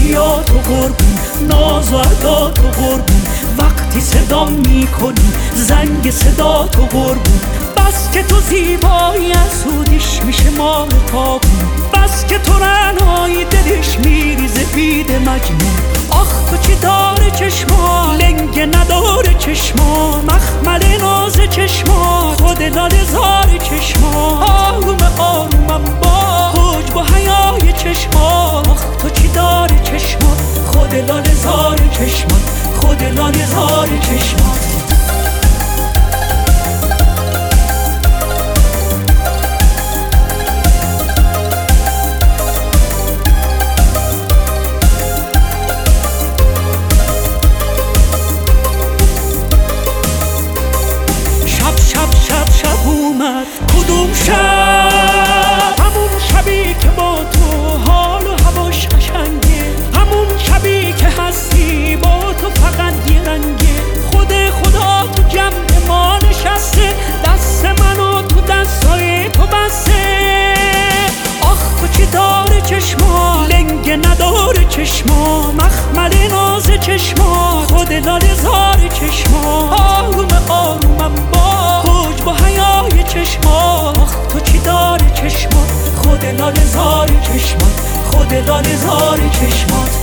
بیا تو قربون، ناز و ادا تو قربون، وقتی صدا میکنی زنگ صدا تو قربون. بس که تو زیبایی اسودیش میشه ماه تابون، بس که تو رعنایی دلش میریزه بید مجنون. آخ تو چی داره چشما، لنگه نداره چشما، مخمل ناز چشما، خود لاله زار چشما. آروم آرومم با حجب و حیای چشما. آخ تو چی داره چشما، خود لاله زار چشما، خود لاله زار چشما. شب اومد کدوم شب؟ همون شبی که با تو حال و هواش قشنگه، همون شبی که هستی با تو فقط یه رنگه. خدا تو جمع ما نشسته، دست منو تو دستای تو بسته. آخ تو چی داره چشما، لنگه نداره چشما، مخمل ناز چشما، خود لاله زار چشما. آروم آرومم با حجب و حیای چشما. آخ تو چی داره چشما، خود لاله زار چشما، خود لاله زار چشما.